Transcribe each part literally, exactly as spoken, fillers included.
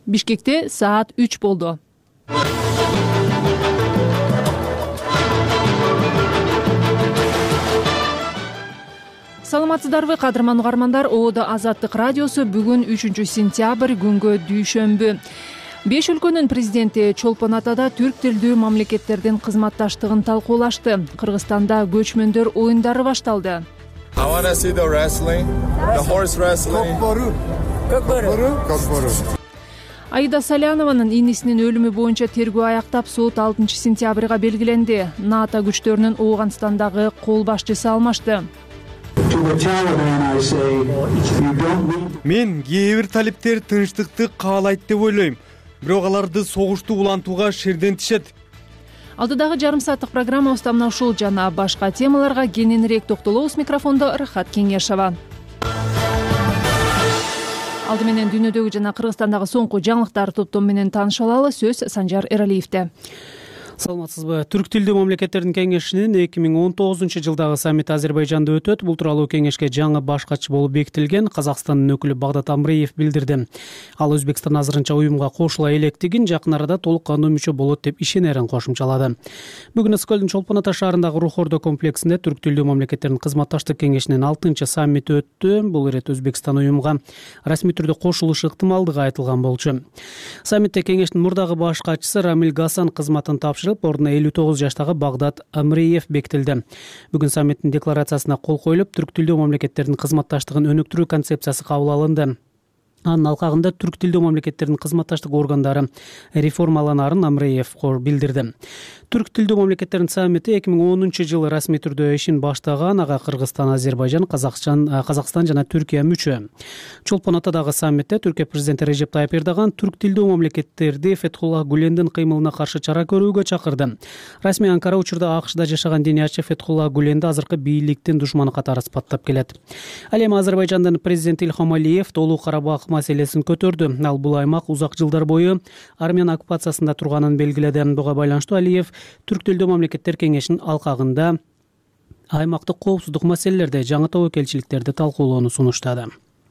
Бишкекте саат үч болду. Саламатсыздарбы, кадырман угармандар. Оодо Азаттык радиосу бүгүн үчүнчү сентябрь күнгө дүйшөмбү. Беш өлкөнүн президенти Чолпон Атада түрк тилдүү мамлекеттердин кызматташтыгын талкуулашты. Кыргызстанда көчмөндөр оюндары башталды. Аида Салянованын инисинин өлүмү боюнча тергөө аяктап, сот алтынчы сентябрга белгиленди. НАТО күчтөрүнүн Ооганстандагы кол башчысы алмашты. Мен кээ бир талиптер тынчтыкты каалайт деп ойлойм, бирок аларды согушту улантууга шердентишет. Алдыдагы жарым сааттык программабызда мына ушул жана башка темаларга кененирээк токтолобуз. Микрофондо Рахат Кеңешова. Алды менен дүйнөдөгү жана Кыргызстандагы соңку жаңылыктар топтом менен таанышып алалы. Сөз Санжар Эралиевде. Саламатсызбы. Түрк тилдүү мамлекеттердин кеңешинин эки миң он тогузунчу жылдагы саммити Азербайжанда өтөт. Бул тууралуу кеңешке жаңы баш катчы болуп бекитилген Казакстандын өкүлү Багдат Амреев билдирди. Ал Өзбекстан азырынча уюмга кошула электигин, жакын арада толук кандуу мүчө болот деп ишенерин кошумчалады. Бүгүн Ыскөлдүн Чолпон Ата шаарындагы Рухордо комплексинде Түрк тилдүү мамлекеттердин кызматташтык кеңешинин алтынчы саммити өттү. Бул ирет Өзбекстан уюмга расмий түрдө кошулушу ыктымалдыгы айтылган болчу. Саммитте кеңештин мурдагы баш катчысы Рамиль Гасан кызматын тапшырып, ордуна элүү тогуз жаштагы Багдат Амреев бекитилди. Бүгүн саммиттин декларациясына кол коюлуп, түрк тилдүү мамлекеттердин кызматташтыгын өнүктүрүү концепциясы кабыл алынды. Анын алкагында түрк тилдүү мамлекеттердин кызматташтык органдары реформаланарын Амреев билдирди. Түрк тилдүү мамлекеттердин саммити эки миң онунчу жылы расмий түрдө ишин баштаган. Ага Кыргызстан, Азербайжан, Казакстан, Казакстан жана Түркия мүчө. Чолпон Атадагы саммитте Түркия президенти Режеп Тайып Эрдоган түрк тилдүү мамлекеттерди Фетхулла Гулендин кыймылына каршы чара көрүүгө чакырды. Расмий Анкара учурда АКШда жашаган динячы Фетхулла Гуленди азыркы бийликтин душманы катары сыпаттап келет. Ал эми Азербайжандын президенти Ильхам Алиев Толук Карабах маселесин көтөрдү. Ал бул аймак узак жылдар бою армян оккупациясында турганын белгиледи. Буга байланыштуу Алиев Түрк тилдүү мамлекеттер кеңешинин алкагында аймактык коопсуздук маселелерде жаңы тобокелчиликтерди талкуулоону сунуштады.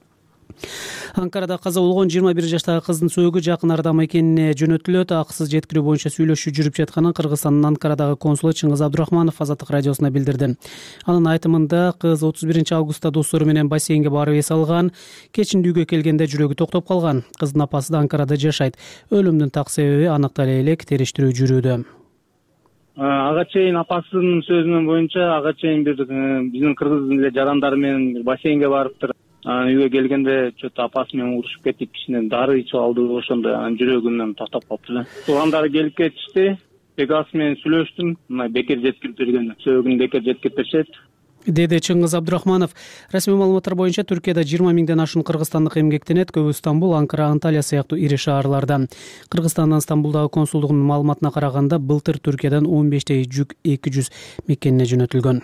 Анкарада каза болгон жыйырма бир жаштагы кыздын сөөгү жакын арада мекенине жөнөтүлөт. Акысыз жеткирүү боюнча сүйлөшүү жүрүп жатканын Кыргызстандын Анкарадагы консулу Чыңгыз Абдурахманов Азаттык радиосуна билдирди. Анын айтымында кыз отуз биринчи августта достору менен бассейнге барып эс алган. Кечинде үйгө келгенде жүрөгү токтоп калган. Кыздын апасы да Анкарада жашайт. Өлүмдүн так себеби аныктала элек, териштирүү жүрүүдө. Ага чейин апасынын сөзүнүн боюнча ага чейин бир биздин кыргыз эле жарандары менен бассейнге барыптыр. Үйгө келгенде чөтө апасы менен урушуп кеттик, кичине дары ичип алды, ошондо жүрөгүмөн токтоп калыптыр. Туугандары келип кетишти. Бекасы менен сүйлөштүм. Мына бекер жеткирип берген. Сөөгүн бекер жеткирип беришет, деди Чыңгыз Абдурахманов. Расмий маалыматтар боюнча Түркияда жыйырма миңден ашуун кыргызстандык эмгектенет, көбү Стамбул, Анкара, Анталия сыяктуу ири шаарларда. Кыргызстандын Стамбулдагы консулдугунун маалыматына караганда, былтыр Түркиядан он бештей жүк эки жүз мекенине жөнөтүлгөн.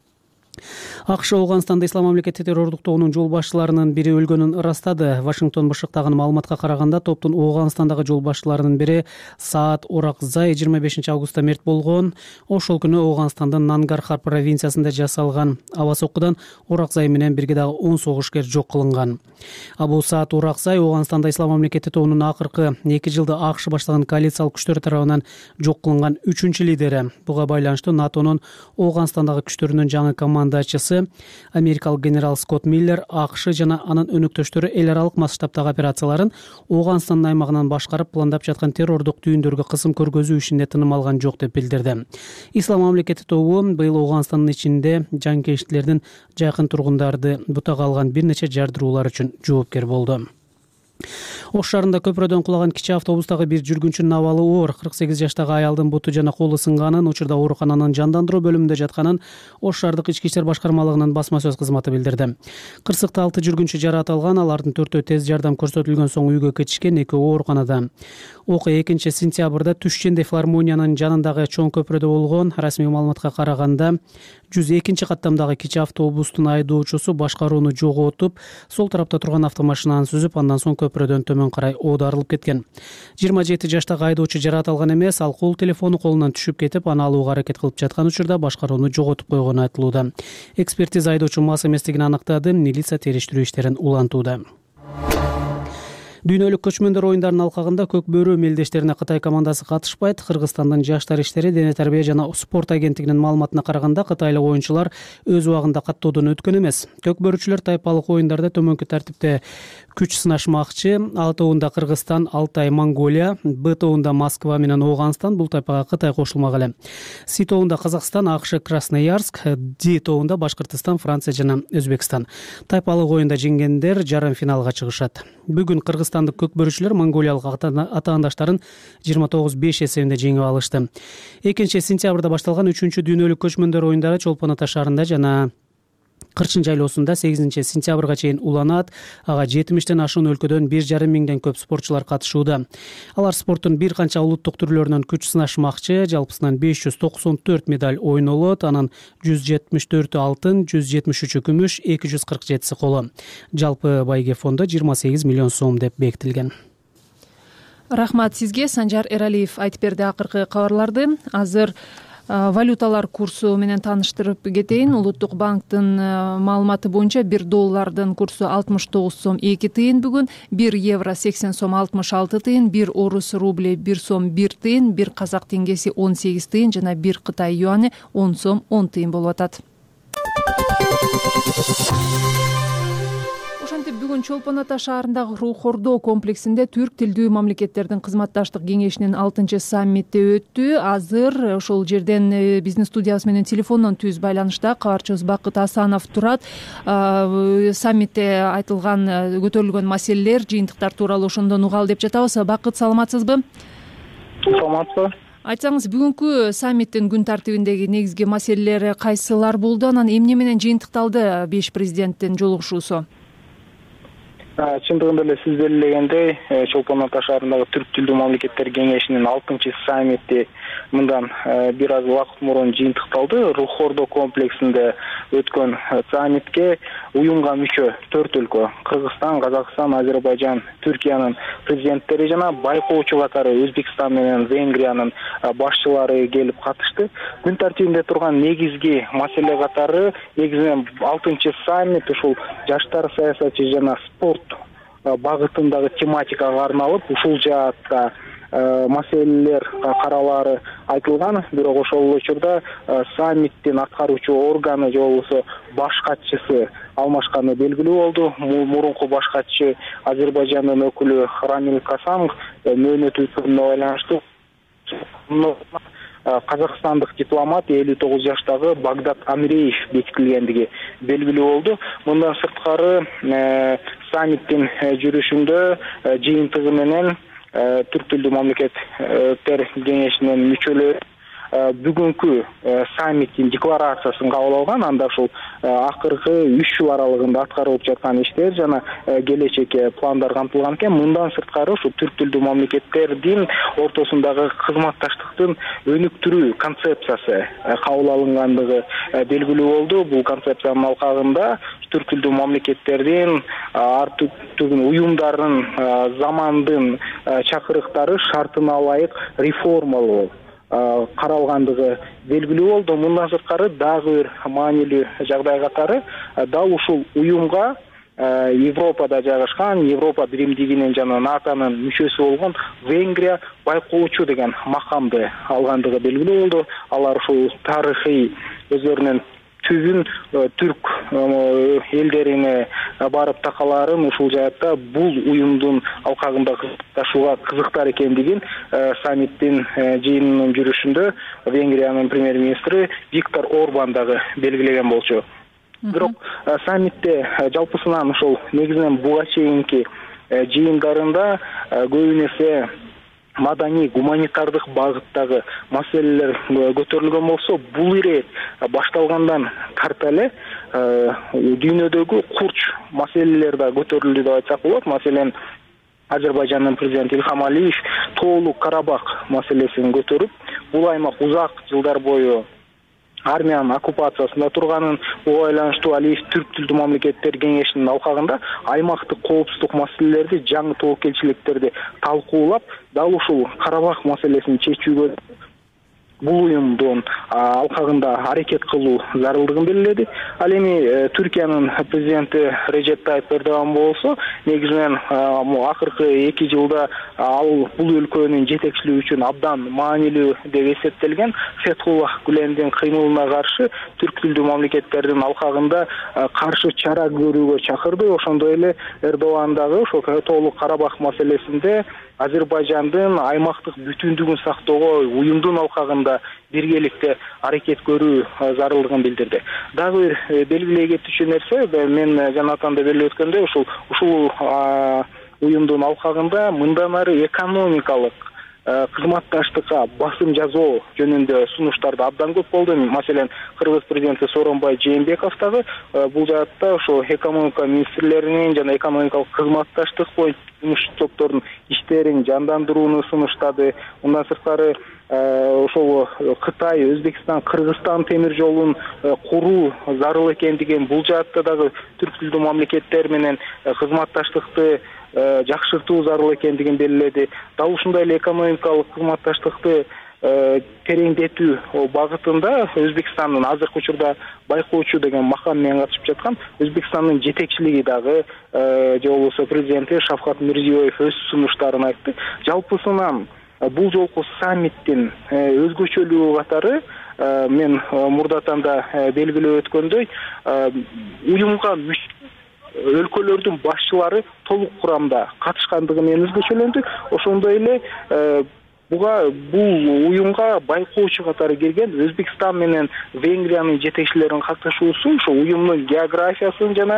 АКШ Ооганстанда ислам мамлекети террордук тобунун жол башчыларынын бири өлгөнүн ырастады. Вашингтон бышыктаган маалыматка караганда, топтун Ооганстандагы жол башчыларынын бири Саад Оракзай жыйырма бешинчи августта мерт болгон. Ошол күнү Ооганстандын Нангархар провинциясында жасалган аба соккудан Оракзай менен бирге дагы он согушкер жок кылынган. Абу Саад Оракзай Ооганстанда ислам мамлекети тобунун акыркы эки жылда АКШ баштаган коалициялык күчтөр тарабынан жок кылынган үчүнчү лидери. Буга байланыштуу НАТОнун Ооганстандагы күчтөрүнүн жаңы командачысы америкалык генерал Скотт Миллер АКШ жана анын өнөктөштөрү эл аралык масштабтагы операцияларын Ооганстандын аймагынан башкарып пландап жаткан террордук түйүндөргө кысым көргөзүү ишинде тыным алган жок деп билдирди. Ислам мамлекети тобу быйыл Ооганстандын ичинде жанкештилердин жакын тургундарды бутага алган бир нече жардыруулар үчүн жоопкер болду. Ош шаарында көпүрөдөн кулаган кичи автобустагы бир жүргүнчүнүн абалы оор. кырк сегиз жаштагы аялдын буту жана колу сынганын, учурда оорукананын жандандыруу бөлүмүндө жатканын Ош шаардык ички иштер башкармалыгынын басма сөз кызматы билдирди. Кырсыкта алты жүргүнчү жараат алган, алардын төртөө тез жардам көрсөтүлгөн соң үйгө кетишкен, экөө ооруканада. Окуя экинчи сентябрда Түшченде филармониянын жанындагы чоң көпүрөдө болгон. Расмий маалыматка караганда жүз экинчи каттамдагы кичи автобустун айдоочусу башкарууну жоготуп, сол тарапта турган автомашинаны сүзүп, андан соң көпүрөдөн төмөн карай оодарылып кеткен. жыйырма жети жаштагы айдоочу жараат алган эмес, ал кол телефону колунан түшүп кетип, аны алууга аракет кылып жаткан учурда башкарууну жоготуп койгону айтылууда. Экспертиза айдоочу мас эместигин аныктады, милиция териштирүү иштерин улантууда. Дүйнөлүк көчмөндөр оюндарынын алкагында көк бөрү мелдештерине Кытай командасы катышпайт. Кыргызстандын жаштар иштери, дене тарбия жана спорт агенттигинин маалыматына караганда, кытайлык оюнчулар өз убагында каттоодон өткөн эмес. Көк бөрүчүлөр тайпалык оюндарда төмөнкү тартипте күч сынашмакчы. А тобунда Кыргызстан, Алтай, Монголия, Б тобунда Москва менен Ооганстан, бул тайпага Кытай кошулмак эле. С тобунда Казакстан, АКШ, Красноярск, Д тобунда Башкыртыстан, Франция жана Өзбекстан. Тайпалык оюнда жеңгендер жарым финалга чыгышат. Бүгүн кыргызстандык көк бөрүчүлөр монголиялык атаандаштарын жыйырма тогуз беш эсебинде жеңип алышты. экинчи сентябрда башталган үчүнчү дүйнөлүк көчмөндөр оюндары Чолпон Ата шаарында жана Кырчын жайлоосунда сегизинчи сентябрга чейин уланат. Ага жетимиштен ашуун өлкөдөн бир жарым миңден көп спортчулар катышууда. Алар спорттун бир канча улуттук түрлөрүнөн күч сынашмакчы. Жалпысынан беш жүз токсон төрт медаль ойнолот. Анын жүз жетимиш төртү алтын, жүз жетимиш үчү күмүш, эки жүз кырк жетиси коло. Жалпы байге фонду жыйырма сегиз миллион сом деп бекитилген. Рахмат сизге, Санжар Эралиев айтып берди акыркы кабарларды. Азыр валюталар курсу менен тааныштырып кетейин. Улуттук банктын маалыматы боюнча бир доллардын курсу алтымыш тогуз сом эки тыйын бүгүн, бир евро сексен сом алтымыш алты тыйын, бир орус рубли бир сом бир тыйын, бир казак теңгеси он сегиз тыйын жана бир кытай юани он сом он тыйын болуп атат. Ошентип бүгүн Чолпон Ата шаарындагы Рух Ордо комплексинде түрк тилдүү мамлекеттердин кызматташтык кеңешинин алтынчы саммити өттү. Азыр ошол жерден биздин студиябыз менен телефондон түз байланышта кабарчыбыз Бакыт Асанов турат. Саммитте айтылган, көтөрүлгөн маселелер, жыйынтыктар тууралуу ошондон угалы деп жатабыз. Бакыт, саламатсызбы? Саламатсызбы. Айтсаңыз, бүгүнкү саммиттин күн тартибиндеги негизги маселелери кайсылар болду? Анан эмне менен жыйынтыкталды беш президенттин жолугушуусу? Чындыгында эле сиз белгилегендей, Чолпон Ата шаарындагы түрк тилдүү мамлекеттер кеңешинин алтынчы саммити мындан бир аз убакыт мурун жыйынтыкталды. Рух Ордо комплексинде өткөн саммитке уюмга мүчө төрт өлкө — Кыргызстан, Казакстан, Азербайжан, Түркиянын президенттери жана байкоочу катары Өзбекстан менен Венгриянын башчылары келип катышты. Күн тартибинде турган негизги маселе катары негизинен алтынчы саммит ушул жаштар саясатчы жана спорт багытындагы тематикага арналып, ушул жаатта маселелер каралары айтылган. Бирок ошол учурда саммиттин аткаруучу органы же болбосо баш катчысы алмашканы белгилүү болду. Мурунку баш катчы Азербайжандын өкүлү Рамил Касанг мөөнөтү өткөнүнө байланыштуу казакстандык дипломат элүү тогуз жаштагы Багдат Амиреев бекитилгендиги белгилүү болду. Мындан сырткары саммиттин жүрүшүндө жыйынтыгы менен түрк тилдүү мамлекеттер кеңешинин мүчөлөрү бүгүнкү саммиттин декларациясын кабыл алган. Анда ушул акыркы үч жыл аралыгында аткарылып жаткан иштер жана келечекке пландар камтылган экен. Мындан сырткары ушул түрк тилдүү мамлекеттердин ортосундагы кызматташтыктын өнүктүрүү концепциясы кабыл алынгандыгы белгилүү болду. Бул концепциянын алкагында түрк тилдүү мамлекеттердин ар түрдүү уюмдардын замандын чакырыктары шартына ылайык реформалоо каралгандыгы белгилүү болду. Мындан сырткары дагы бир маанилүү жагдай катары дал ушул уюмга Европада жайгашкан, Европа биримдигинин жана НАТОнун мүчөсү болгон Венгрия байкоочу деген макамды алгандыгы белгилүү болду. Алар ушул тарыхый өзлөрүнүн түбүн түрк элдерине барып такаларын ушул жаатта бул уюмдун алкагында кызыкташууга кызыктар экендигин саммиттин жыйынынын жүрүшүндө Венгриянын премьер-министри Виктор Орбан дагы белгилеген болчу. Бирок саммитте жалпысынан ушул негизинен буга чейинки жыйындарында көбү нерсе маданий, гуманитардык багыттагы маселелер көтөрүлгөн болсо, бул ирет башталгандан тарта эле дүйнөдөгү курч маселелер да көтөрүлдү деп айтсак болот. Маселен, Азербайжандын президенти Илхам Алиев Тоолуу Карабах маселесин көтөрүп, бул аймак узак жылдар бою армиянын оккупациясында турганын, буга байланыштуу Алиев түрк тилдүү мамлекеттер кеңешинин алкагында аймактык коопсуздук маселелерди, жаңы тобокелчиликтерди талкуулап, дал ушул Карабах маселесин чечүүгө бул уюмдун алкагында аракет кылуу зарылдыгын белгиледи. Ал эми Түркиянын президенти Режеп Тайип Эрдоган болсо негизинен акыркы эки жылда ал бул өлкөнүн жетекчилиги үчүн абдан маанилүү деп эсептелген Фетхуллах Гүлендин кыймылына каршы түрк тилдүү мамлекеттердин алкагында каршы чара көрүүгө чакырды. Ошондой эле Эрдоган дагы ошо толук Карабах маселесинде Азербайжандын аймактык бүтүндүгүн сактоого уюмдун алкагында биргеликте аракет көрүү зарылдыгын билдирди. Дагы бир белгилей кетүүчү нерсе, мен жанатан да белгилеп өткөндөй, ушул ушул уюмдун алкагында мындан ары экономикалык кызматташтыкка басым жасоо жөнүндө сунуштарды абдан көп болду. Маселен, Кыргыз президенти Сооронбай Жээнбеков дагы бул жаатта ошо экономика министрлеринин жана экономикалык кызматташтык боюнча жумуш топторунун иштерин жандандырууну сунуштады. Мындан сырткары ошол Кытай, Өзбекстан, Кыргызстан темир жолун куруу зарыл экендигин, бул жаатта дагы түрк тилдүү мамлекеттер менен кызматташтыкты жакшыртуу зарыл экендигин белгиледи. Дал ушундай эле экономикалык кызматташтыкты тереңдетүү багытында Өзбекстандын азыркы учурда байкоочу деген макам менен катышып жаткан Өзбекстандын жетекчилиги дагы же болбосо президенти Шавкат Мирзиёев өз сунуштарын айтты. Жалпысынан бул жолку саммиттин өзгөчөлүгү катары мен мурдатан да белгилеп өткөндөй, уюмга өлкөлөрдүн башчылары толук курамда катышкандыгы менен өзгөчөлөндү. Ошондой эле буга бул уюмга байкоочу катары кирген Өзбекстан менен Венгриянын жетекчилеринин катышуусу ошо уюмдун географиясын жана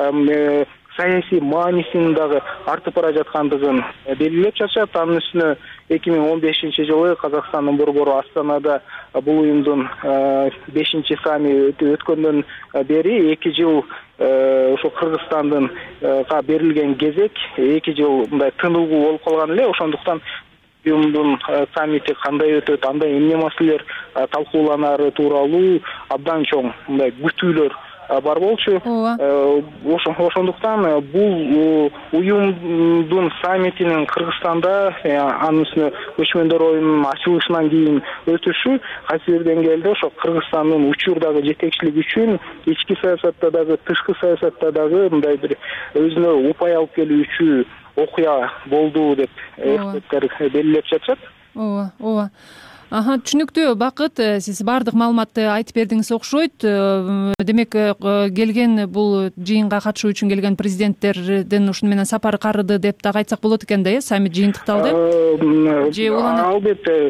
саясий маанисин дагы артып бара жаткандыгын белгилеп жатышат. Анын үстүнө эки миң он бешинчи жылы Казакстандын борбору Астанада бул уюмдун бешинчи саммити өткөндөн бери эки жыл ошо Кыргызстандын берилген кезек эки жыл мындай тыныгуу болуп калган эле. Ошондуктан уюмдун саммити кандай өтөт, анда эмне маселелер талкууланары тууралуу абдан чоң мындай күтүүлөр бар болчу. Ошондуктан бул уюмдун саммитинин Кыргызстанда анын үстүнө көчмөндөр оюнунун ачылышынан кийин өтүшү кайсы бир деңгээлде ошо Кыргызстандын учурдагы жетекчилиги үчүн ички саясатта дагы тышкы саясатта дагы мындай бир өзүнө упай алып келүүчү окуя болду деп эксперттер белгилеп жатышат. Ооба, ооба. Аха, түшүнүктүү. Бакыт, сиз баардык маалыматты айтып бердиңиз окшойт. Демек, келген бул жыйынга катышуу үчүн келген президенттердин ушуну менен сапары карыды деп дагы айтсак болот экен да, э? Саммит жыйынтыкталды. Же уланат? Албетте,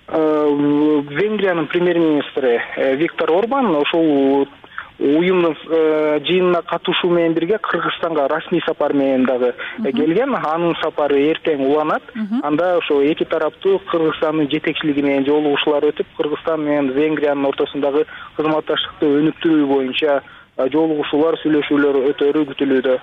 Венгриянын премьер-министри Виктор Орбан ошол уюмдун жыйынына катышуу менен бирге Кыргызстанга расмий сапар менен дагы келген. Анын сапары эртең уланат. Анда ошо эки тараптуу Кыргызстандын жетекчилиги менен жолугушуулар өтүп, Кыргызстан менен Венгриянын ортосундагы кызматташтыкты өнүктүрүү боюнча жолугушуулар, сүйлөшүүлөр өтөрү күтүлүүдө.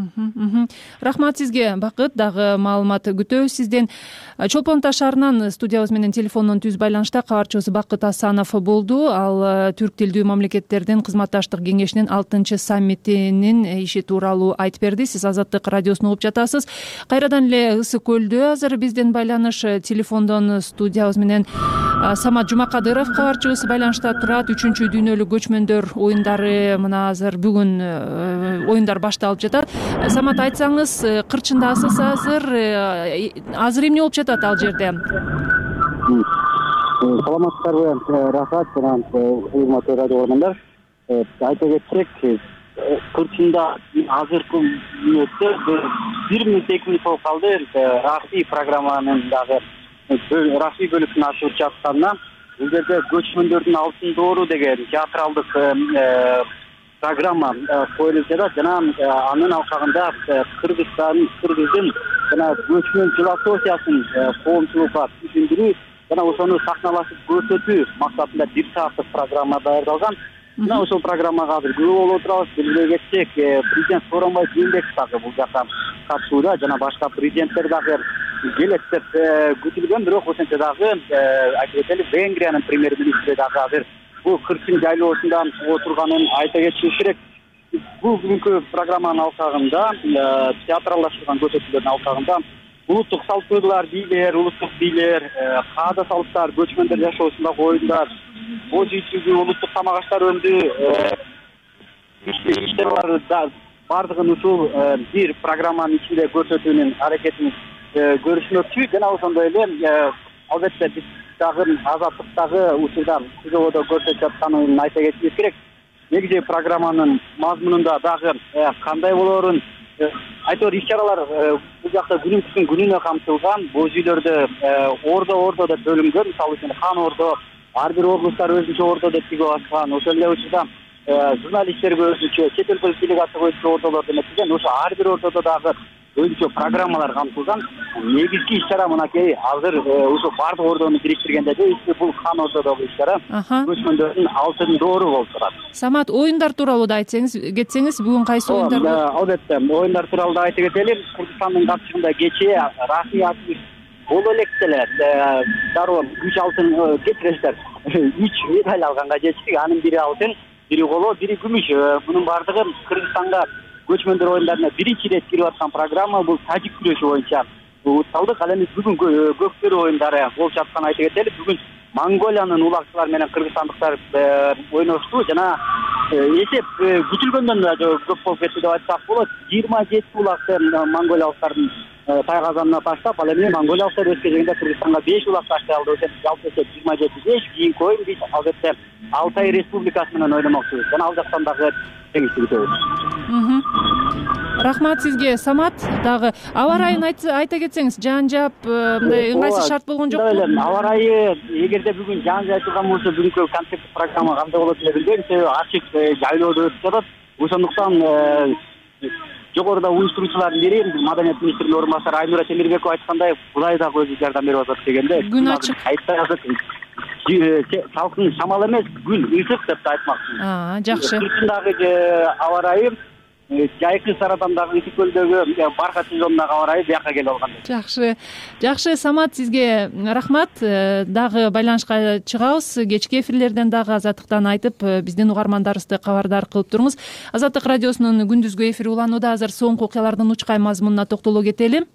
Рахмат сизге, Бакыт. Дагы маалымат күтөбүз сизден. Чолпон Ата шаарынан студиябыз менен телефондон түз байланышта кабарчыбыз Бакыт Асанов болду. Ал түрк тилдүү мамлекеттердин кызматташтык кеңешинин алтынчы саммитинин иши тууралуу айтып берди. Сиз Азаттык радиосун угуп жатасыз. Кайрадан эле Ысык көлдө азыр бизден байланыш телефондон студиябыз менен Самат Жумакадыров кабарчыбыз байланышта турат. Үчүнчү дүйнөлүк көчмөндөр оюндары мына азыр бүгүн оюндар башталып жатат. Самат, айтсаңыз, кырчындасыз азыр. Азыр эмне болуп жатат ал жерде? Саламатсыздарбы? Рахмат, урматтуу радио көрөрмандар. Айта кетсек, кырчында азыркы мүнөттө бир мүнөт эки мүнөт болуп калды. Расмий программанын дагы расмий бөлүкүн ачылып жатканына бул жерде көчмөндөрдүн алтын доору деген театралдык программа коюлуп жатат жана анын алкагында Кыргызстан, Кыргыздын жана көчмөн философиясын коомчулукка түшүндүрүү жана ошону сахналашып көрсөтүү максатында бир сааттык программа даярдалган. Мына ошол программага азыр күбө болуп отурабыз. Билдире кетсек, президент Сооронбай Жээнбеков дагы бул жакка катышууда жана башка президенттер дагы келет деп күтүлгөн. Бирок ошентсе дагы айта кетели, Венгриянын премьер-министри дагы азыр бул кырчын жайлоосунда отурганын айта кетишибиз керек. Бул бүгүнкү программанын алкагында, театралдаштырган көрсөтүүлөрдүн алкагында улуттук салттуулар, бийлер, улуттук бийлер, каада салттар, көчмөндөр жашоосундагы оюндар, боз үйчүгү, улуттук тамак аштар өндү иштер бар. Бардыгын ушул бир программанын ичинде көрсөтүүнүн аракетин көрүшмөкчү. Жана ошондой эле албетте биз дагы азаттыктагы учурда жободо көрсөтүп жатканын айта кетишибиз керек. Негизи программанын мазмунунда дагы кандай болоорун айтор иш-чаралар бул жакта күнүнүн күнүнө камтылган. Боз үйлөрдө ордо ордо деп бөлүнгөн. Мисалы үчүн хан ордо, ар бир облустар өзүнчө ордо деп тигип аткан. Ошол эле учурда журналисттерге өзүнчө, чет өлкөлүк делегацияга өзүнчө ордолор деметилген. Ошо ар бир ордодо дагы өзүнчө программалар камтылган. Негизги иш-чара мынакей азыр ошо бардык ордону бириктиргендеги бул хан ордодогу иш-чара көчмөндөрдүн алтын доору болуп турат. Самат, оюндар тууралуу да айтсаңыз кетсеңиз, бүгүн кайсы оюндар? Албетте, оюндар тууралуу да айта кетели. Кыргызстандын катышында кечээ расмий ачылыш боло элек деле дароо үч алтын кетиришler. үч медаль алганга жетиштик. Анын бири алтын, бири коло, бири күмүш. Мунун бардыгы Кыргызстанга көчмөндөр оюндарына биринчи ирет кирип аткан программа. Бул тажик күрөшү боюнча укталдык. Ал эми бүгүн көктөрү оюндары болуп жатканын айта кетели. Бүгүн Монголиянын улакчылары менен кыргызстандыктар ойношту. Жана эсеп күтүлгөндөн да көп болуп кетти деп айтсак болот. жыйырма жети улакты монголиялыктардын тайгазанына таштап, ал эми монголиялыктар өз кезегинде Кыргызстанга беш улак таштай алды. Жалпы эсеп жыйырма жети беш. Кийинки оюн биз албетте Алтай Республикасы менен ойномокчубуз. Жана ал жактан дагы жеңишти күтөбүз. Рахмат сизге. Самат, дагы аба ырайын айта кетсеңиз, жаан жаап, мындай ыңгайсыз шарт болгон жокпу? Аба ырайы эгерде бүгүн жаан жаайтылган болсо, бүгүнкү концерттик программа кандай болот деп билбейм. Себеби ачык жайлоодо өтүп жатат. Ошондуктан жогоруда уюштуруучулардын бири Маданият министринин орун басары Айнура Темирбекова айткандай, Кудай дагы өзү жардам берип атат дегенде. Күн ачык. Айтта жазат. Салкын шамал эмес, күн ысык деп айтмакчымын. Аа, жакшы. Кыргыздагы аба ырайы жайкы Сарадандагы Ысык көлдөгү баркат сезонундагы аба ырайы бияка келип алгандай. Жакшы. Жакшы, Самат, сизге рахмат. Дагы байланышка чыгабыз. Кечки эфирлерден дагы Азаттыктан айтып, биздин угармандарыбызды кабардар кылып туруңуз. Азаттык радиосунун күндүзгү эфири уланууда. Азыр соңку окуялардын учкай мазмунуна токтоло кетели.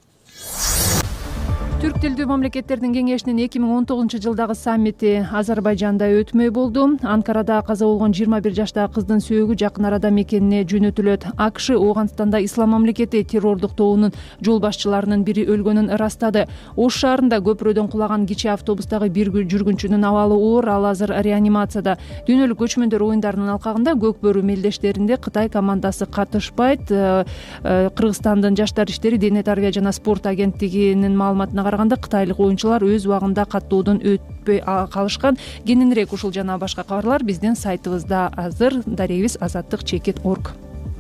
Түрк тилдүү мамлекеттердин кеңешинин эки миң он тогузунчу жылдагы саммити Азербайжанда өтмөй болду. Анкарада каза болгон жыйырма бир жаштагы кыздын сөөгү жакын арада мекенине жөнөтүлөт. АКШ Ооганстанда Ислам мамлекети террордук тобунун жол башчыларынын бири өлгөнүн ырастады. Ош шаарында көпүрөдөн кулаган кичи автобустагы бир жүргүнчүнүн абалы оор, ал азыр реанимацияда. Дүйнөлүк көчмөндөр оюндарынын алкагында көк бөрү мелдештеринде Кытай командасы катышпайт. Кыргызстандын жаштар иштери, дене тарбия жана спорт агенттигинин маалыматына караганда кытайлык оюнчулар өз убагында каттоодон өтпөй калышкан. Кененирээк ушул жана башка кабарлар биздин сайтыбызда азыр. Дарегибиз азаттык чекит точка орг.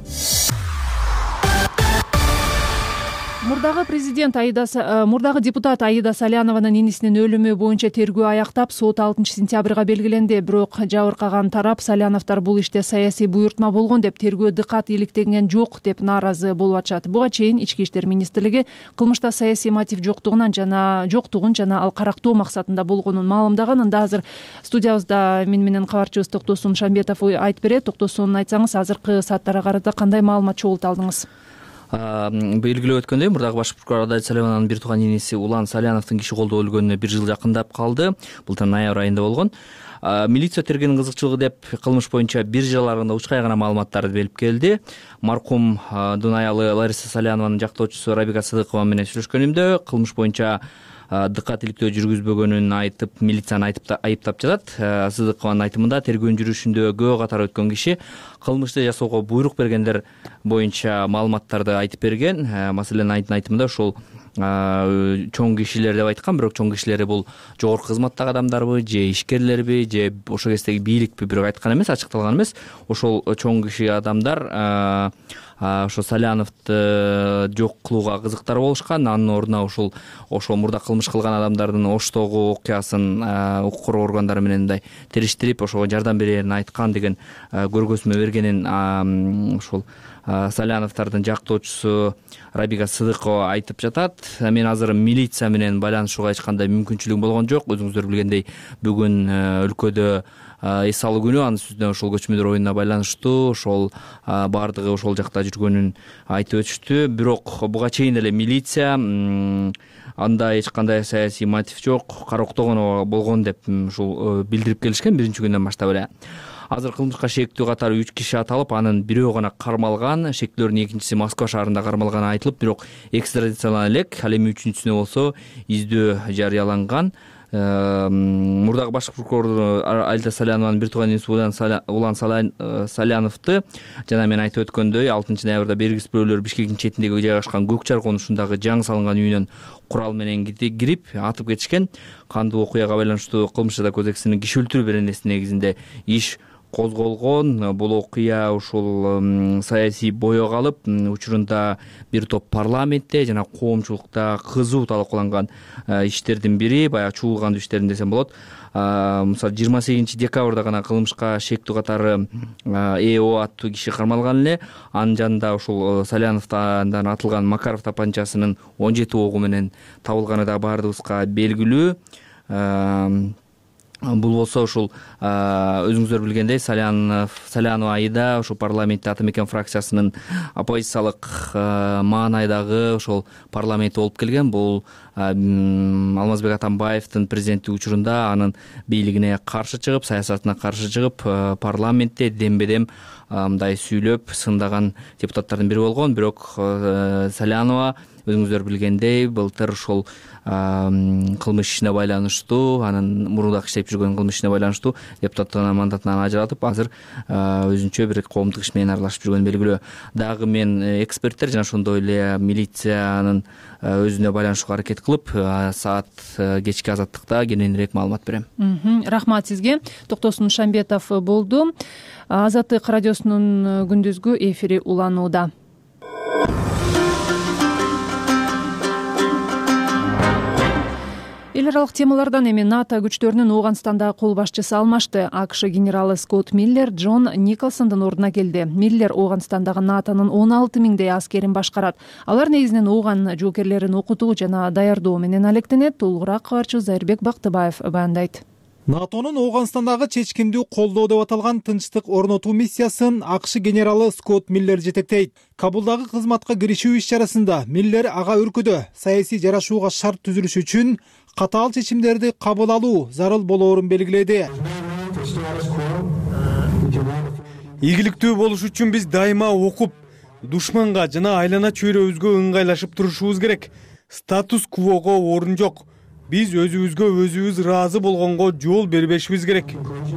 Мурдагы президент Аида мурдагы депутат Аида Салянованын инисинин өлүмү боюнча тергөө аяктап, сот алтынчы сентябрга белгиленди. Бирок жабыркаган тарап Саляновдор бул иште саясий буйртма болгон деп, тергөө дыкат иликтенген жок деп нааразы болуп атышат. Буга чейин Ички иштер министрлиги кылмышта саясий мотив жоктугунан жана жоктугун жана ал карактоо максатында болгонун маалымдаган. Анда азыр студиябызда мен менен кабарчыбыз Токтосун Шамбетов айтып берет. Токтосун, айтсаңыз, азыркы сааттарга карата кандай маалымат чогултуп алдыңыз? Белгилеп өткөндөй, мурдагы баш прокурор Аида Салянованын бир тууган иниси Улан Саляновдун киши колдоо өлгөнүнө бир жыл жакындап калды. Былтыр ноябрь айында болгон. Милиция тергөөнүн кызыкчылыгы деп кылмыш боюнча бир жыл аралыгында учкай гана маалыматтарды берип келди. Маркум дун аялы Лариса Салянованын жактоочусу Рабика Сыдыкова менен сүйлөшкөнүмдө кылмыш боюнча дыкат иликтөө жүргүзбөгөнүн айтып, милицияны айтып айыптап жатат. Сыдыкованын айтымында тергөөнүн жүрүшүндө күбө катары өткөн киши кылмышты жасоого буйрук бергендер боюнча маалыматтарды айтып берген. Маселен, айдын айтымында ушул чоң кишилер деп айткан, бирок чоң кишилери бул жогорку кызматтагы адамдарбы, же ишкерлерби, же ошол кездеги бийликпи, бирок айткан эмес, ачыкталган эмес. Ошол чоң киши адамдар ошо Саляновду жок кылууга кызыктар болушкан. Анын ордуна ушул ошол мурда кылмыш кылган адамдардын Оштогу окуясын укук коргоо органдары менен мындай териштирип, ошого жардам берерин айткан деген көргөзмө бергенин ушул Саляновдордун жактоочусу Рабика Сыдыкова айтып жатат. Мен азыр милиция менен байланышууга эч кандай мүмкүнчүлүгүм болгон жок. Өзүңүздөр билгендей, бүгүн өлкөдө эс алуу күнү анын үстүнө ошол көчмөндөр оюнуна байланыштуу ошол баардыгы ошол жакта жүргөнүн айтып өтүштү. Бирок буга чейин эле милиция анда эч кандай саясий мотив жок, кароктогон болгон деп ушул билдирип келишкен биринчи күндөн баштап эле. Азыр кылмышка шектүү катары үч киши аталып, анын бирөө гана кармалган, шектүүлөрдүн экинчиси Москва шаарында кармалганы айтылып, бирок экстрадициялана элек. Ал эми үчүнчүсүнө болсо издөө жарыяланган. Мурдагы баш прокурор Аида Салянованын бир тууган иниси Улан Саляновду жана мен айтып өткөндөй алтынчы ноябрда бергисиз бирөөлөр Бишкектин четиндеги жайгашкан Көкчар конушундагы жаңы салынган үйүнөн курал менен кирип атып кетишкен. Кандуу окуяга байланыштуу Кылмыш жаза кодексинин киши өлтүрүү беренеси негизинде иш козголгон. Бул окуя ушул саясий боёк алып, учурунда бир топ парламентте жана коомчулукта кызуу талкууланган иштердин бири, баягы чуулган иштердин десем болот. Мисалы жыйырма сегизинчи декабрда гана кылмышка шектүү катары ЭО аттуу киши кармалган эле. Анын жанында ушул Саляновдон атылган Макаров тапанчасынын он жети огу менен табылганы да баардыгыбызга белгилүү. Бул болсо ушул өзүңүздөр билгендей Салянов Салянова Аида ушул парламентте Ата мекен фракциясынын оппозициялык маанайдагы ошол парламентте болуп келген. Бул Алмазбек Атамбаевдин президенттик учурунда анын бийлигине каршы чыгып, саясатына каршы чыгып, парламентте дембедем мындай сүйлөп сындаган депутаттардын бири болгон. Бирок Салянова өзүңүздөр билгендей былтыр ошол кылмыш ишине байланыштуу, анын мурунда иштеп жүргөн кылмыш ишине байланыштуу депутаттыгынан мандатынан ажыратып, азыр өзүнчө бир коомдук иш менен аралашып жүргөнү белгилүү. Дагы мен эксперттер жана ошондой эле милициянын өзүнө байланыштуу аракет кылып, саат кечки азаттыкта кененирээк маалымат берем. Рахмат сизге. Токтосун Шамбетов болду. Азаттык радиосунун күндүзгү эфири уланууда. Эл аралык темалардан эми НАТО күчтөрүнүн Ооганстандагы кол башчысы алмашты. АКШ генералы Скотт Миллер Джон Николсондун ордуна келди. Миллер Ооганстандагы НАТОнун он алты миңдей аскерин башкарат. Алар негизинен Ооган жоокерлерин окутуу жана даярдоо менен алектенет. Толугураак кабарчыбыз Айырбек Бактыбаев баяндайт. НАТОнун Ооганстандагы чечкиндүү колдоо деп аталган тынчтык орнотуу миссиясын АКШ генералы Скотт Миллер жетектейт. Кабулдагы кызматка киришүү иш-чарасында Миллер ага өлкөдө саясий жарашууга шарт түзүлүш үчүн катаал чечимдерди кабыл алуу зарыл болоорун белгиледи. Ийгиликтүү болуш үчүн биз дайыма окуп, душманга жана айлана чөйрөбүзгө ыңгайлашып турушубуз керек. Статус-квого орун жок. Биз өзүбүзгө өзүбүз ыраазы болгонго жол бербешибиз керек.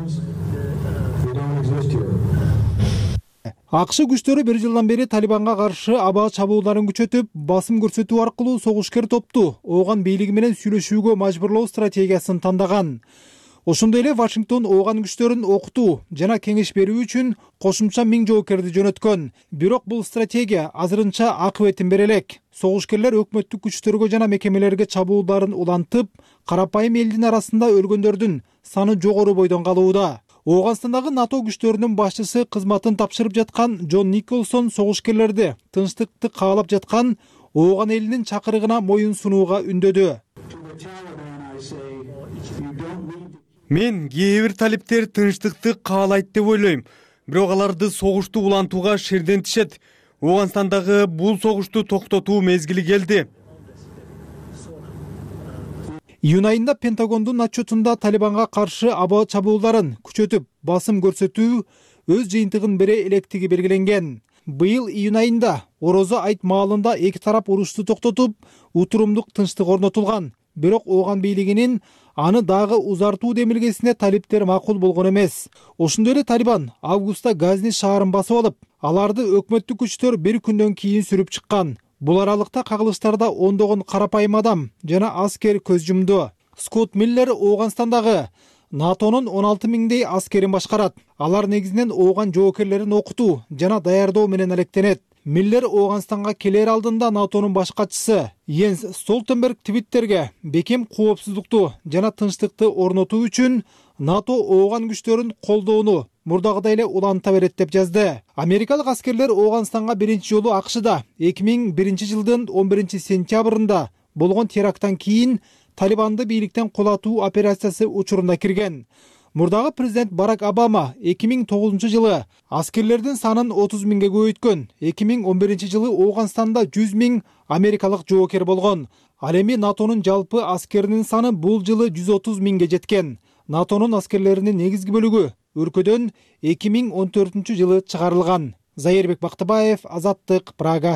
АКШ күчтөрү бир жылдан бери Талибанга каршы аба чабуулдарын күчөтүп, басым көрсөтүү аркылуу согушкер топту Ооган бийлиги менен сүйлөшүүгө мажбурлоо стратегиясын тандаган. Ошондой эле Вашингтон Ооган күчтөрүн окутуу жана кеңеш берүү үчүн кошумча миң жоокерди жөнөткөн. Бирок бул стратегия азырынча акыбетин бере элек. Согушкерлер өкмөттүк күчтөргө жана мекемелерге чабуулдарын улантып, карапайым элдин арасында өлгөндөрдүн саны жогору бойдон калууда. Ооганстандагы НАТО күчтөрүнүн башчысы кызматын тапшырып жаткан Джон Николсон согушкерлерди тынчтыкты каалап жаткан Ооган элинин чакырыгына моюн сунууга үндөдү. Мен кээ бир талиптер тынчтыкты каалайт деп ойлойм. Бирок аларды согушту улантууга шердентишет. Ооганстандагы бул согушту токтотуу мезгили келди. Июнь айында Пентагондун отчетунда Талибанга каршы аба чабуулдарын күчөтүп, басым көрсөтүү өз жыйынтыгын бере электиги белгиленген. Быйыл июнь айында Орозо айт маалында эки тарап урушту токтотуп, утурумдук тынчтык орнотулган. Бирок Ооган бийлигинин аны дагы узартуу демилгесине талиптер макул болгон эмес. Ошондой эле Талибан августта Газни шаарын басып алып, аларды өкмөттүк күчтөр бир күндөн кийин сүрүп чыккан. Бул аралыкта кагылыштарда ондогон карапайым адам жана аскер көз жумду. Скотт Миллер Ооганстандагы НАТОнун он алты миңдей аскерин башкарат. Алар негизинен Ооган жоокерлерин окутуу жана даярдоо менен алектенет. Миллер Ооганстанга келер алдында НАТОнун баш катчысы Йенс Столтенберг Твиттерге бекем коопсуздукту жана тынчтыкты орнотуу үчүн НАТО Ооган күчтөрүн колдоону мурдагыдай эле уланта берет деп жазды. Америкалык аскерлер Ооганстанга биринчи жолу АКШда эки миң биринчи жылдын он биринчи сентябрында болгон теракттан кийин Талибанды бийликтен кулатуу операциясы учурунда кирген. Мурдагы президент Барак Обама эки миң тогузунчу жылы аскерлердин санын отуз миңге көбөйткөн. эки миң он биринчи жылы Ооганстанда жүз миң америкалык жоокер болгон. Ал эми НАТОнун жалпы аскеринин саны бул жылы жүз отуз миңге жеткен. НАТОнун аскерлеринин негизги бөлүгү өлкөдөн эки миң он төртүнчү жылы чыгарылган. Зайырбек Бактыбаев, Азаттык, Прага.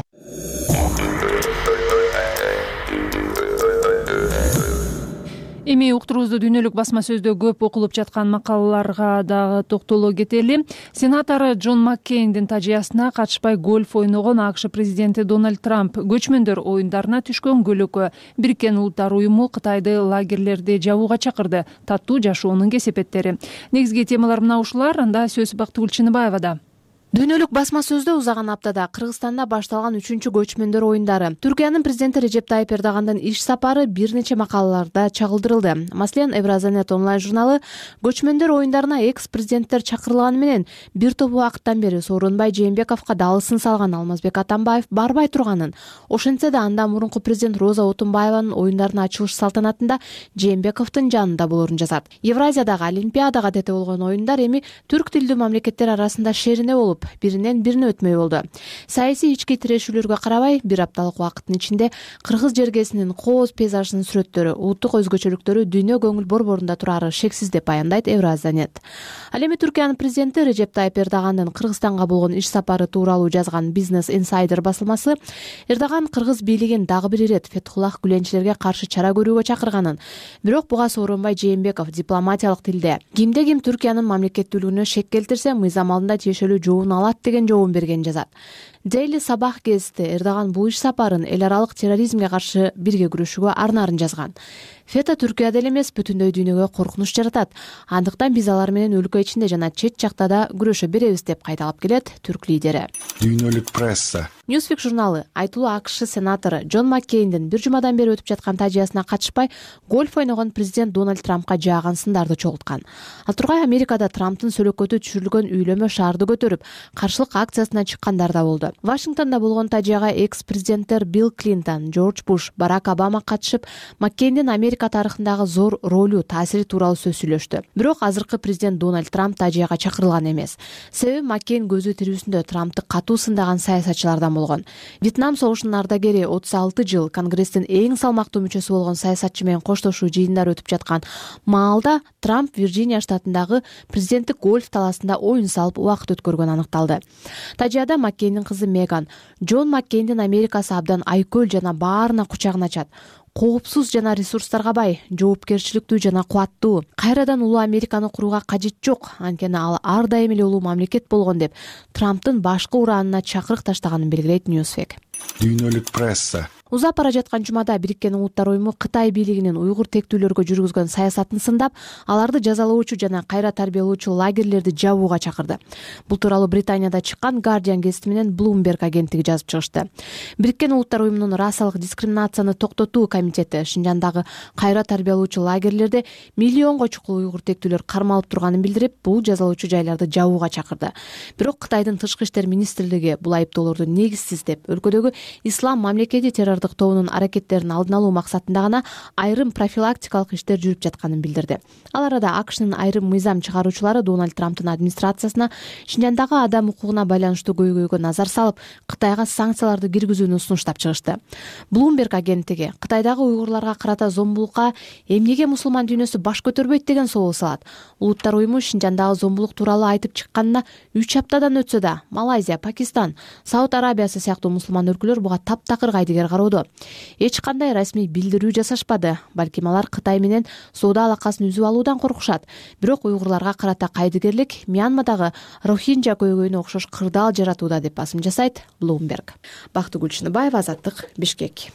Эми уктуруубузду дүйнөлүк басма сөздө көп окулуп жаткан макалаларга дагы токтоло кетели. Сенатор Джон Маккейндин тажыясына катышпай гольф ойногон АКШ президенти Дональд Трамп көчмөндөр оюндарына түшкөн көлөкө. Бириккен Улуттар уюму Кытайды лагерлерди жабууга чакырды. Таттуу жашоонун кесепеттери. Негизги темалар мына ушулар. Анда сөз Бактыгүл Чыныбаевада. Дүйнөлүк басма сөздө узаган аптада Кыргызстанда башталган үчүнчү көчмөндөр оюндары, Түркиянын президенти Режеп Тайып Эрдогандын иш сапары бир нече макалаларда чагылдырылды. Маселен, Евразанет онлайн журналы көчмөндөр оюндарына экс-президенттер чакырылганы менен бир топ убакыттан бери Сооронбай Жээнбековго далысын салган Алмазбек Атамбаев барбай турганын, ошентсе да андан мурунку президент Роза Отунбаеванын оюндардын ачылыш салтанатында Жээнбековдун жанында болорун жазат. Евразиядагы Олимпиадага тете болгон оюндар эми түрк тилдүү мамлекеттер арасында шерине болуп, биринен бирине өтмөй болду. Саясий ички тирешүүлөргө карабай, бир апталык убакыттын ичинде кыргыз жергесинин кооз пейзажынын сүрөттөрү, улуттук өзгөчөлүктөрү дүйнө көңүл борборунда турары шексиз деп баяндайт Евразанет. Ал эми Түркиянын президенти Режеп Тайып Эрдогандын Кыргызстанга болгон иш сапары тууралуу жазган Business Insider басылмасы Эрдоган кыргыз бийлигин дагы бир ирет Фетхуллах Гүленчилерге каршы чара көрүүгө чакырганын, бирок буга Сооронбай Жээнбеков дипломатиялык тилде кимде ким Түркиянын мамлекеттүүлүгүнө шек келтирсе, мыйзам алдында тиешелүү жообун алат деген жообун берген жазат. Daily Sabah гезити Эрдоган бул иш сапарын эл аралык терроризмге каршы бирге күрөшүүгө арнаарын жазган. Фета Түркияда эле эмес, бүтүндөй дүйнөгө коркунуч жаратат. Андыктан биз алар менен өлкө ичинде жана чет жакта да күрөшө беребиз деп кайталап келет түрк лидери. Дүйнөлүк пресса. Newsweek журналы айтылуу АКШ сенатору Джон Маккейндин бир жумадан бери өтүп жаткан тажыясына катышпай гольф ойногон президент Дональд Трампка жааган сындарды чогулткан. Ал тургай Америкада Трамптын сөлөкөтү түшүрүлгөн үйлөмө шаарды көтөрүп, каршылык акциясына чыккандар да болду. Вашингтонда болгон тажыяга экс-президенттер Билл Клинтон, Джордж Буш, Барак Обама катышып, Маккейндин Америка тарыхындагы зор ролу, таасири тууралуу сөз сүйлөштү. Бирок азыркы президент Дональд Трамп тажыяга чакырылган эмес. Себеби Маккейн көзү тирүүсүндө Трампты катуу сындаган саясатчылардан болгон. Вьетнам согушунун ардагери отуз алты жыл Конгресстин эң салмактуу мүчөсү болгон саясатчы менен коштошуу жыйындар өтүп жаткан маалда Трамп Вирджиния штатындагы президенттик гольф талаасында оюн салып убакыт өткөргөнү аныкталды. Тажыяда Маккейндин кызы Меган, Джон Маккейндин Америкасы абдан айкөл жана баарына кучагын ачат. Коопсуз жана ресурстарга бай, жоопкерчиликтүү жана кубаттуу. Кайрадан улуу Американы курууга кажет жок, анткени ал ар дайым эле улуу мамлекет болгон деп Трамптын башкы ураанына чакырык таштаганын белгилейт Newsweek. Дүйнөлүк пресса. Узап бара жаткан жумада Бириккен Улуттар уюму Кытай бийлигинин уйгур тектүүлөргө жүргүзгөн саясатын сындап, аларды жазалоочу жана кайра тарбиялоочу лагерлерди жабууга чакырды. Бул тууралуу Британияда чыккан Guardian гезити менен Bloomberg агенттиги жазып чыгышты. Бириккен Улуттар уюмунун расалык дискриминацияны токтотуу комитети Шинжандагы кайра тарбиялоочу лагерлерде миллионго чукул уйгур тектүүлөр кармалып турганын билдирип, бул жазалоочу жайларды жабууга чакырды. Бирок Кытайдын тышкы иштер министрлиги бул айыптоолорду негизсиз деп, өлкөдөгү ислам мамлекети террордук тобунун аракеттерин алдын алуу максатында гана айрым профилактикалык иштер жүрүп жатканын билдирди. Ал арада АКШнын айрым мыйзам чыгаруучулары Дональд Трамптын администрациясына Шинжандагы адам укугуна байланыштуу көйгөйгө назар салып, Кытайга санкцияларды киргизүүнү сунуштап чыгышты. Bloomberg агенттиги Кытайдагы уйгурларга карата зомбулукка эмнеге мусулман дүйнөсү баш көтөрбөйт деген соол салат. Улуттар уюму Шинжандагы зомбулук тууралуу айтып чыкканына үч аптадан өтсө да, Малайзия, Пакистан, Сауд Арабиясы сыяктуу мусулман өлкөлөр буга таптакыр кайдыгер кароодо. Эч кандай расмий билдирүү жасашпады. Балким алар Кытай менен соода алакасын үзүп алуудан коркушат. Бирок уйгурларга карата кайдыгерлик Мьянмадагы Рохинджа көйгөйүнө окшош кырдаал жаратууда деп басым жасайт Bloomberg. Бактыгүл Чыныбаева, Азаттык, Бишкек.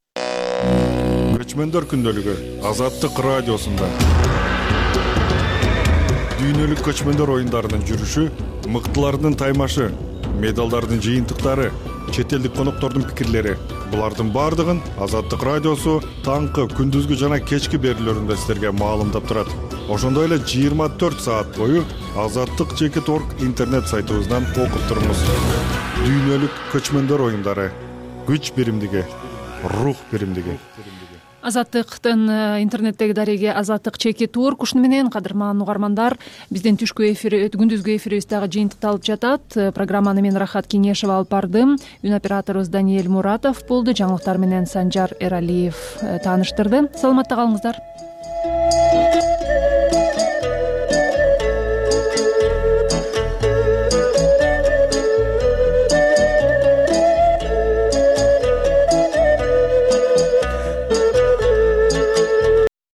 Көчмөндөр күндөлүгү Азаттык радиосунда. Дүйнөлүк көчмөндөр оюндарынын жүрүшү, мыктылардын таймашы, медалдардын жыйынтыктары, чет элдик коноктордун пикирлери. Булардын бардыгын Азаттык радиосу таңкы, күндүзгү жана кечки берүүлөрүндө силерге маалымдап турат. Ошондой эле жыйырма төрт саат бою азаттык чекит точка орг интернет сайтыбыздан окуп туруңуз. Дүйнөлүк көчмөндөр оюндары, күч биримдиги, рух биримдиги. азаттыктын интернеттеги дареги азаттык чеки тур ушуну менен кадырман угармандар, биздин түшкү эфир күндүзгү эфирибиз дагы жыйынтыкталып жатат. Программаны мен Рахат Кеңешова алып бардым. Үн операторубуз Даниэль Муратов болду. Жаңылыктар менен Санжар Эралиев тааныштырды. Саламатта калыңыздар.